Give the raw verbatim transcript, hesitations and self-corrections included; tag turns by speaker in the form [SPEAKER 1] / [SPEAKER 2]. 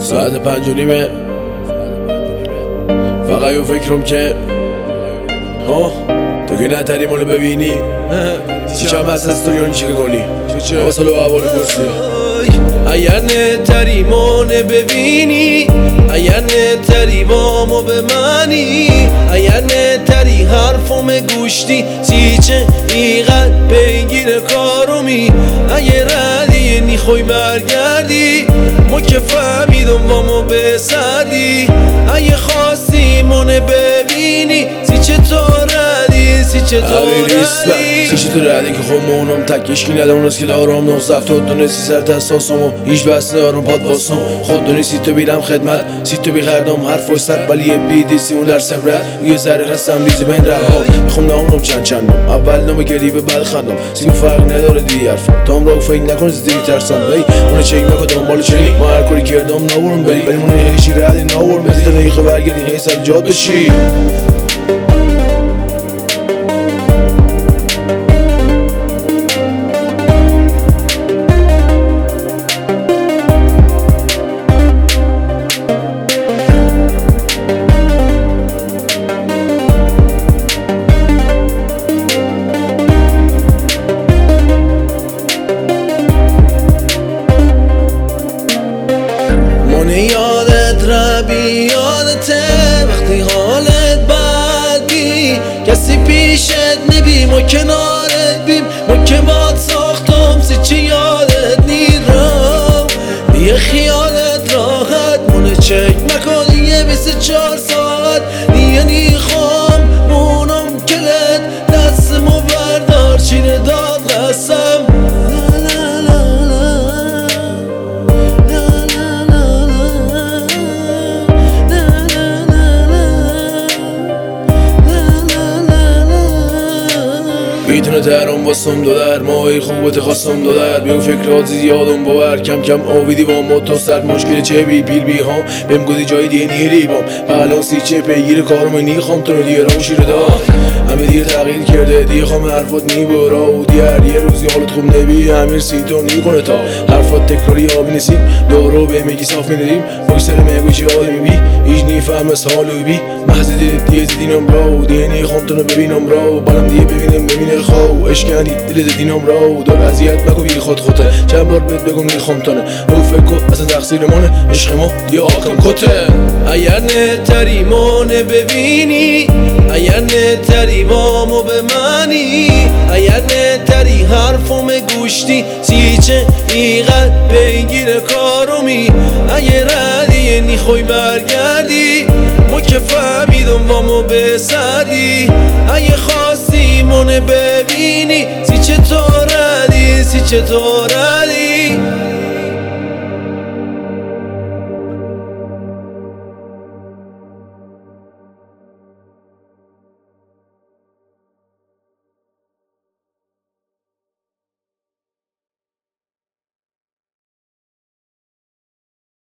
[SPEAKER 1] ساعت پنج و نیمه فقط یه فکرم که ها تو که نتری مالو ببینی چیچم هست از توریانی چی که کنی واسه اول پرسی اگر نتری مانه ببینی اگر نتری بامو بمانی اگر نتری حرفم گوشتی سیچه ایقد بگیر کارومی اگر ردی نیخوی برگردی ما که فهمیدم بامو بسردی اگه خواستی مانه ببینی سیچه تو ردی سیچه تو ردی سیچه تو ردی که خب مونم تکشکی ندم اونست که دارم نوزف تو دونستی سر تستاسمو هیچ بس ندارم پاد باسم خود دونستی تو بیرم خدمت سی تو بیخردم حرف و سر ولی یه بیدیسی اون در سفرت یه ذره هستم ریزی بین رها میخوام نامونم چند چندم اول نام گریبه بعد خندم سیم فرق نداره دی حرفم تام رو فکر نکن زدی ترسم ای اون چک مکو دنبال چی ما هر کاری کردم نورم بری ولی من هیچی ردی نورم بزید دقیقه برگردی هی سر جاد بشی
[SPEAKER 2] یادت ربی یادته وقتی حالت بدی کسی پیشت نبی ما کنارت بیم ما که باد ساختم سی چی یادت نیرم بیه خیالت راحت مونه چک مکن یه بیست چار ساعت دیگه نیخوام مونم کلت دستمو بردار چینه داد قسم
[SPEAKER 1] میتونه ترم باسم دو در ماهی خوبت خواستم دو در بیو فکرات زیادم باور کم کم آویدی با ما تو سر مشکل چه بی پیل بی ها بهم گودی جای دیگه نیری بام الان سی چه پیگیر کارم نیخوام تو رو دیگه رو شیر داد همه دیگه تغییر کرده دیگه خوام حرفات نیبرا و دیگر یه روزی حالت خوب نبی امیر سیتو نیکنه تا حرفات تکراری آبی نسیم دورو به میگی صاف میدیم بگسر میگوی چی آدمی بی ایش نیفهم از حالوی بی محضی دیگه زدینم راو دیگه نیخوام تو رو ببینم راو بالم دیگه ببینم ببینه خو اشکانی دل دینم راو دار اذیت مگو بی خود خوته چند بار بهت بگم میخوام تانه او فکر کن اصلا تقصیر منه عشق ما دیگه آکم کته
[SPEAKER 2] اگر نتری مانه ببینی اگر نتری بامو بمانی اگر نتری حرفم گوشتی سیچه ایقد بگیر کارومی اگر ردی نیخوی برگردی ما که فهمیدم بامو بسردی اگه خواستی مونه ببینی سی چه تو ردی سی چه تو ردی